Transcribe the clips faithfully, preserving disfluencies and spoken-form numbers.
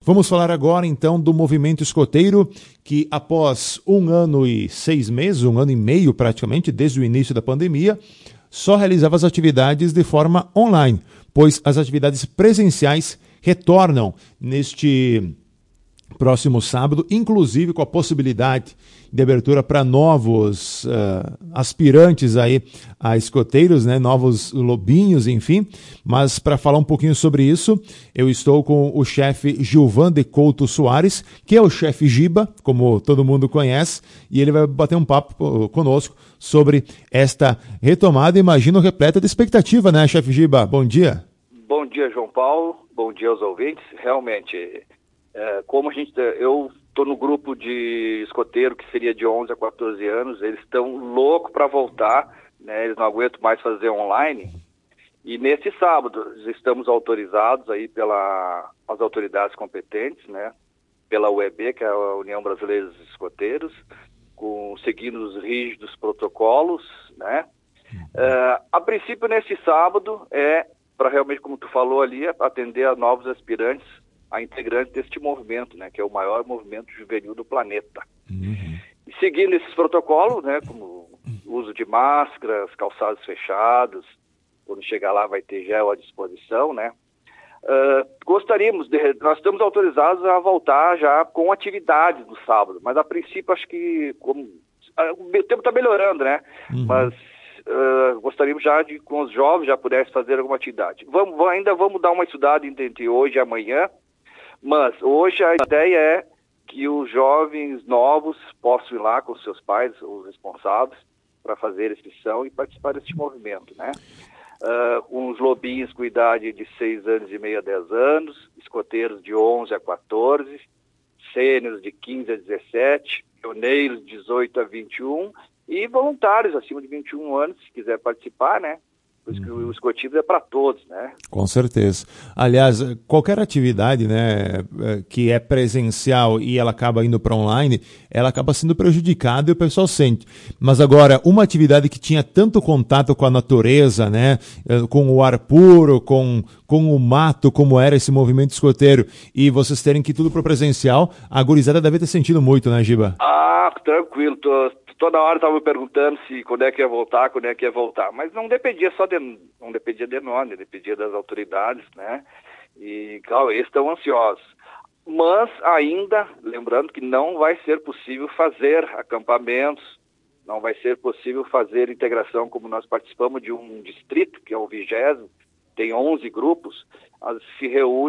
Vamos falar agora então do movimento escoteiro que após um ano e seis meses, um ano e meio praticamente, desde o início da pandemia, só realizava as atividades de forma online, pois as atividades presenciais retornam neste próximo sábado, inclusive com a possibilidade de abertura para novos uh, aspirantes aí a escoteiros, né, novos lobinhos, enfim. Mas para falar um pouquinho sobre isso, eu estou com o chefe Gilvan de Couto Soares, que é o chefe Giba, como todo mundo conhece, e ele vai bater um papo conosco sobre esta retomada, imagino, repleta de expectativa, né, chefe Giba? Bom dia. Bom dia, João Paulo. Bom dia aos ouvintes. Realmente, é, como a gente, eu estou no grupo de escoteiro que seria de onze a quatorze anos, eles estão loucos para voltar, né? Eles não aguentam mais fazer online. E nesse sábado estamos autorizados aí pelas autoridades competentes, né? Pela U E B, que é a União Brasileira dos Escoteiros, com, seguindo os rígidos protocolos, né? É, a princípio, nesse sábado, é para realmente, como tu falou ali, atender a novos aspirantes, a integrantes deste movimento, né, que é o maior movimento juvenil do planeta. Uhum. E seguindo esses protocolos, né, como uso de máscaras, calçados fechados, quando chegar lá vai ter gel à disposição, né, uh, gostaríamos, de, nós estamos autorizados a voltar já com atividades no sábado, mas a princípio acho que como, o tempo está melhorando, né, uhum. mas Uh, gostaríamos já de, com os jovens, já pudesse fazer alguma atividade. Vamos, ainda vamos dar uma estudada entre hoje e amanhã, mas hoje a ideia é que os jovens novos possam ir lá com seus pais, os responsáveis, para fazer inscrição e participar desse movimento, né? Uh, uns lobinhos com idade de seis anos e meio a dez anos, escoteiros de onze a quatorze, sêniores de quinze a dezessete, pioneiros de dezoito a vinte e um, e voluntários acima de vinte e um anos, se quiser participar, né? Por isso que o escotismo é para todos, né? Com certeza. Aliás, qualquer atividade, né, que é presencial e ela acaba indo para online, ela acaba sendo prejudicada e o pessoal sente. Mas agora, uma atividade que tinha tanto contato com a natureza, né, com o ar puro, com, com o mato, como era esse movimento escoteiro, e vocês terem que ir tudo para o presencial, a gurizada deve ter sentido muito, né, Giba? Ah, tranquilo, tô... Toda hora estava me perguntando se quando é que ia voltar, quando é que ia voltar. Mas não dependia só de, não dependia de nós, dependia das autoridades, né? E, claro, eles estão ansiosos. Mas ainda, lembrando que não vai ser possível fazer acampamentos, não vai ser possível fazer integração, como nós participamos de um distrito, que é o vigésimo, tem onze grupos, se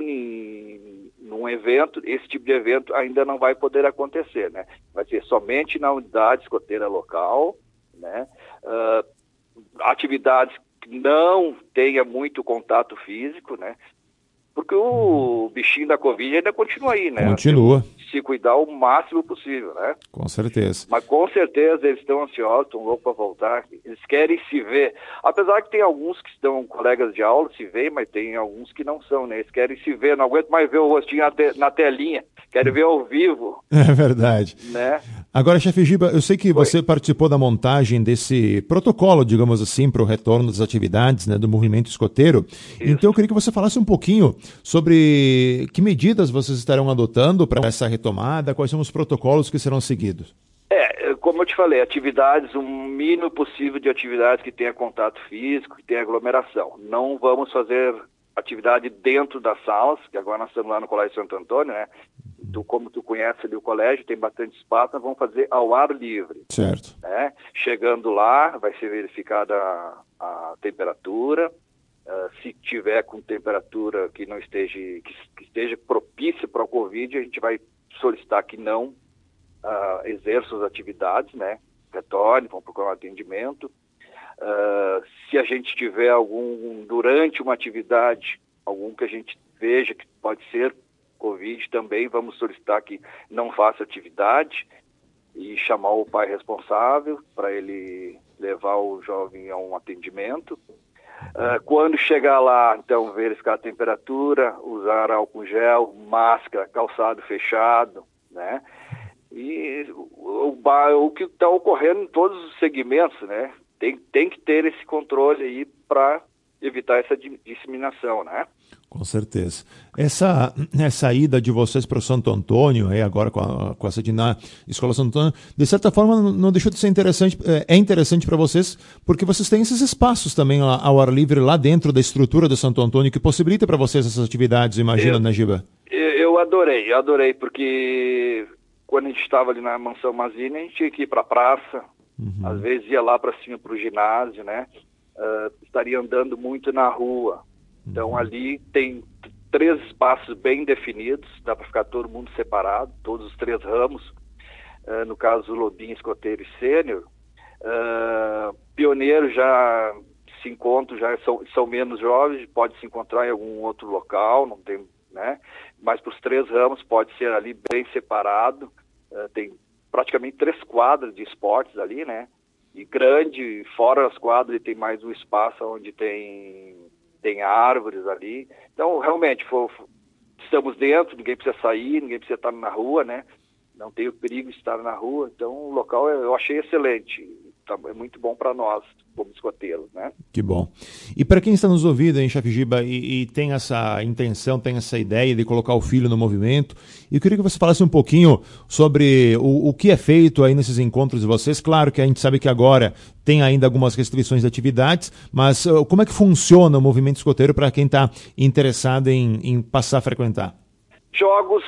reúne num evento, esse tipo de evento ainda não vai poder acontecer, né? Vai ser somente na unidade escoteira local, né? Uh, atividades que não tenha muito contato físico, né? Porque o bichinho da Covid ainda continua aí, né? Continua. Se cuidar o máximo possível, né? Com certeza. Mas com certeza eles estão ansiosos, estão loucos para voltar. Eles querem se ver. Apesar que tem alguns que estão colegas de aula, se veem, mas tem alguns que não são, né? Eles querem se ver, não aguento mais ver o rostinho na, te- na telinha. Querem ver ao vivo. É verdade. Né? Agora, chefe Giba, eu sei que Oi. você participou da montagem desse protocolo, digamos assim, para o retorno das atividades, né, do movimento escoteiro. Isso. Então eu queria que você falasse um pouquinho sobre que medidas vocês estarão adotando para essa retomada, quais são os protocolos que serão seguidos. É, como eu te falei, atividades, o mínimo possível de atividades que tenha contato físico, que tenha aglomeração. Não vamos fazer atividade dentro das salas, que agora nós estamos lá no Colégio Santo Antônio, né? Tu, como tu conhece ali o colégio, tem bastante espaço, nós vamos fazer ao ar livre. Certo. Né? Chegando lá, vai ser verificada a, a temperatura. Uh, se tiver com temperatura que não esteja, que, que esteja propícia para o Covid, a gente vai solicitar que não uh, exerça as atividades, né? Retorne, vão procurar um atendimento. Uh, se a gente tiver algum, durante uma atividade, algum que a gente veja que pode ser Covid, também vamos solicitar que não faça atividade e chamar o pai responsável para ele levar o jovem a um atendimento. Uh, quando chegar lá, então, verificar a temperatura, usar álcool gel, máscara, calçado fechado, né? E o, o, o que está ocorrendo em todos os segmentos, né? Tem, tem que ter esse controle aí para evitar essa disseminação, né? Com certeza. Essa, essa ida de vocês para o Santo Antônio, aí agora com, a, com essa de na Escola Santo Antônio, de certa forma não, não deixou de ser interessante, é interessante para vocês, porque vocês têm esses espaços também lá, ao ar livre, lá dentro da estrutura do Santo Antônio, que possibilita para vocês essas atividades, imagina, né, Giba? Eu, eu adorei, eu adorei, porque quando a gente estava ali na Mansão Mazzini, a gente tinha que ir para a praça, uhum. Às vezes ia lá para cima para o ginásio, né? Uh, estaria andando muito na rua. Então ali tem três espaços bem definidos, dá para ficar todo mundo separado, todos os três ramos, uh, no caso Lobinho, Escoteiro e Sênior. Uh, pioneiro já se encontram, já são, são menos jovens, pode se encontrar em algum outro local, não tem, né? Mas para os três ramos pode ser ali bem separado, uh, tem praticamente três quadras de esportes ali, né? E grande, fora as quadras tem mais um espaço onde tem... tem árvores ali, então realmente for, for, estamos dentro, ninguém precisa sair, ninguém precisa estar na rua, né? Não tem o perigo de estar na rua, então o local eu achei excelente, tá, é muito bom para nós, como escoteiros, né? Que bom. E para quem está nos ouvindo, hein, chefe Giba, e, e tem essa intenção, tem essa ideia de colocar o filho no movimento, eu queria que você falasse um pouquinho sobre o, o que é feito aí nesses encontros de vocês. Claro que a gente sabe que agora tem ainda algumas restrições de atividades, mas uh, como é que funciona o movimento escoteiro para quem está interessado em, em passar a frequentar? Jogos,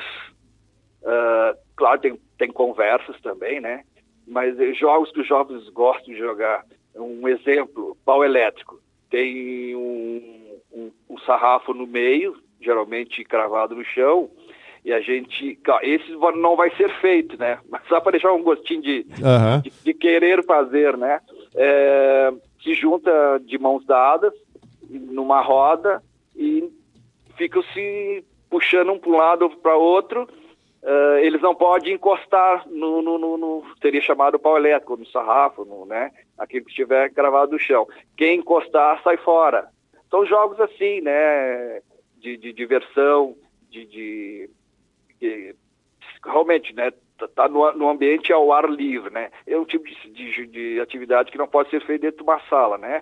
uh, claro, tem, tem conversas também, né? Mas jogos que os jovens gostam de jogar. Um exemplo, pau elétrico. Tem um, um, um sarrafo no meio, geralmente cravado no chão, e a gente... Esse não vai ser feito, né? Mas só para deixar um gostinho de, uhum. de, de querer fazer, né? É, se junta de mãos dadas, numa roda, e ficam se puxando um para um lado ou para outro. Uh, eles não podem encostar no, no, no, no seria chamado pau elétrico, no sarrafo, no, né? Aquilo que estiver gravado no chão. Quem encostar, sai fora. São jogos assim, né? De, de diversão, de, de, de... Realmente, né? Tá no, no ambiente ao ar livre, né? É um tipo de, de, de atividade que não pode ser feita dentro de uma sala, né?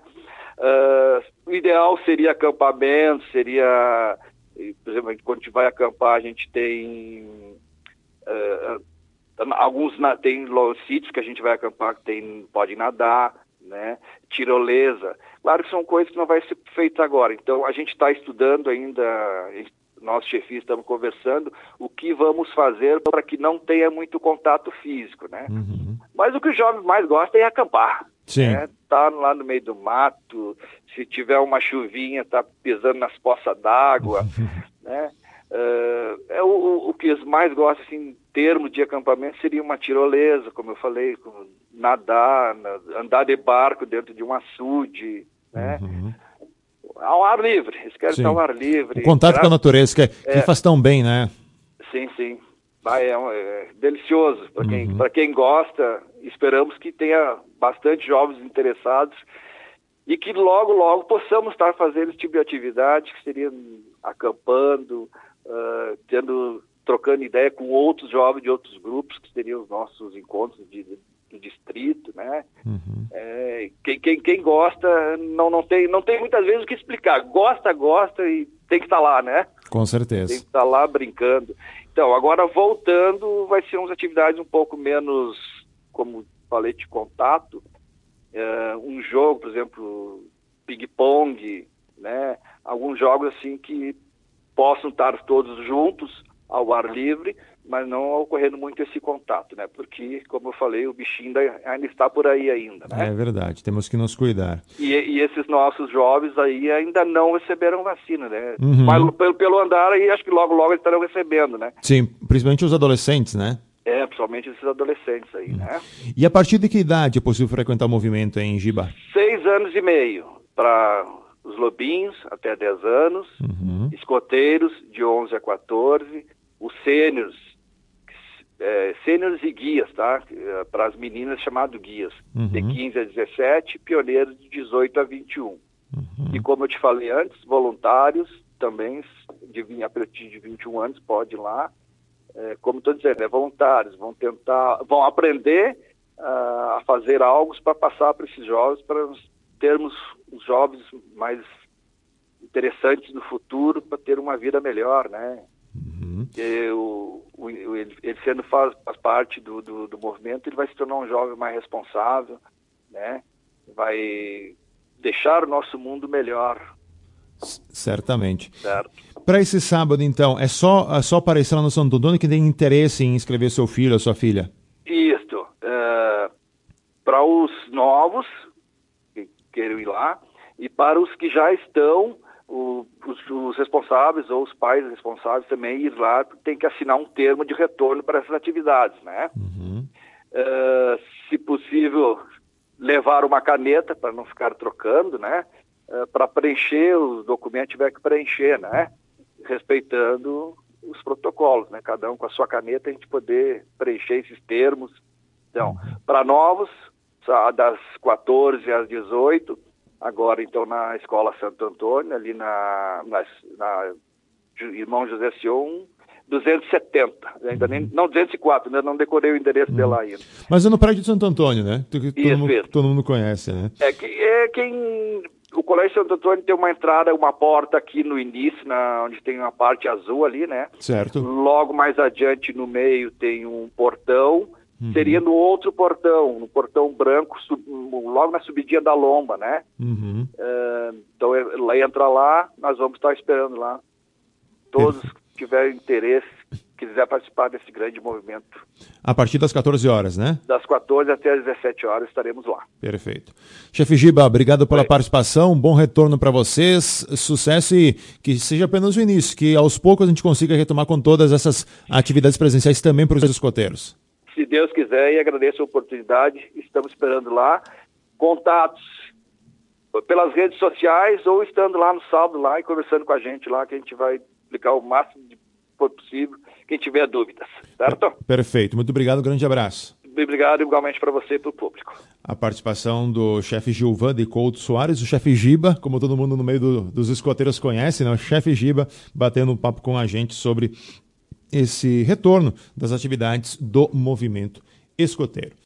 Uh, o ideal seria acampamento, seria... Por exemplo, quando a gente vai acampar, a gente tem... Uh, alguns na, tem sítios que a gente vai acampar que tem, pode nadar, né? Tirolesa. Claro que são coisas que não vai ser feitas agora. Então, a gente está estudando ainda, nós chefes estamos conversando, o que vamos fazer para que não tenha muito contato físico, né? Uhum. Mas o que os jovens mais gostam é acampar. Sim. Né? Tá lá no meio do mato, se tiver uma chuvinha, tá pisando nas poças d'água, né? Uh, é o, o que eles mais gostam, assim, em termos de acampamento, seria uma tirolesa, como eu falei, com nadar, andar de barco dentro de um açude, né? Uhum. Ao ar livre, eles querem estar ao ar livre. O contato com a natureza, que, é, que é, faz tão bem, né? Sim, sim. Vai, é, é delicioso. Para quem, uhum. para quem gosta, esperamos que tenha bastante jovens interessados e que logo, logo possamos estar fazendo esse tipo de atividade, que seria acampando, uh, tendo, trocando ideia com outros jovens de outros grupos, que seriam os nossos encontros de, de, do distrito, né? Uhum. É, quem, quem, quem gosta não, não, tem, não tem muitas vezes o que explicar. Gosta, gosta e tem que estar lá, né? Com certeza. Tem que estar lá brincando. Então, agora voltando, vai ser umas atividades um pouco menos, como falei, de contato. Uh, um jogo, por exemplo, ping-pong, né? Alguns jogos assim que possam estar todos juntos ao ar livre, mas não ocorrendo muito esse contato, né? Porque, como eu falei, o bichinho ainda, ainda está por aí ainda, né? É verdade, temos que nos cuidar. E, e esses nossos jovens aí ainda não receberam vacina, né? Uhum. Mas pelo, pelo andar aí, acho que logo, logo eles estarão recebendo, né? Sim, principalmente os adolescentes, né? É, principalmente esses adolescentes aí, uhum. né? E a partir de que idade é possível frequentar o movimento em Giba? Seis anos e meio para os lobinhos, até dez anos, uhum. escoteiros, de onze a quatorze, os sêniors, é, sêniors e guias, tá? Para as meninas chamado guias, uhum. de quinze a dezessete, pioneiros de dezoito a vinte e um. Uhum. E como eu te falei antes, voluntários também, de, a partir de vinte e um anos, pode ir lá. É, como estou dizendo, é voluntários, vão tentar, vão aprender uh, a fazer algo para passar para esses jovens, para termos os jovens mais, interessantes no futuro para ter uma vida melhor, né? Uhum. E o, o, ele, ele sendo faz, faz parte do, do, do movimento, ele vai se tornar um jovem mais responsável, né? Vai deixar o nosso mundo melhor. C- certamente. Certo. Para esse sábado, então, é só, é só aparecer lá no Santo Antônio que tem interesse em inscrever seu filho ou sua filha? Isso. Uh, para os novos que queiram ir lá e para os que já estão, o, os, os responsáveis ou os pais responsáveis também ir lá, tem que assinar um termo de retorno para essas atividades, né? Uhum. Uh, se possível, levar uma caneta para não ficar trocando, né? Uh, para preencher os documentos, tiver que preencher, né? Respeitando os protocolos, né? Cada um com a sua caneta, a gente poder preencher esses termos. Então, para novos, das quatorze às dezoito, agora então na Escola Santo Antônio, ali na, na, na Irmão José Sion, duzentos e setenta, ainda nem, não duzentos e quatro, ainda não decorei o endereço uhum. dela ainda. Mas é no prédio de Santo Antônio, né? Todo, Isso, mundo, isso. todo mundo conhece, né? É, que, é quem... O Colégio Santo Antônio tem uma entrada, uma porta aqui no início, na, onde tem uma parte azul ali, né? Certo. Logo mais adiante no meio tem um portão, uhum. Seria no outro portão, no portão branco, sub, logo na subidinha da lomba, né? Uhum. Uh, então, ela entra lá, nós vamos estar esperando lá. Todos Perfeito. Que tiverem interesse, quiser participar desse grande movimento. A partir das quatorze horas, né? Das quatorze até as dezessete horas estaremos lá. Perfeito. Chefe Giba, obrigado pela Oi. participação, bom retorno para vocês, sucesso e que seja apenas o início, que aos poucos a gente consiga retomar com todas essas atividades presenciais também para os escoteiros. Se Deus quiser, e agradeço a oportunidade, estamos esperando lá. Contatos pelas redes sociais ou estando lá no sábado lá e conversando com a gente lá, que a gente vai explicar o máximo de for possível, quem tiver dúvidas, certo? Perfeito, muito obrigado, grande abraço. Obrigado igualmente para você e para o público. A participação do chefe Gilvan de Couto Soares, o chefe Giba, como todo mundo no meio do, dos escoteiros conhece, né? O chefe Giba batendo um papo com a gente sobre esse retorno das atividades do movimento escoteiro.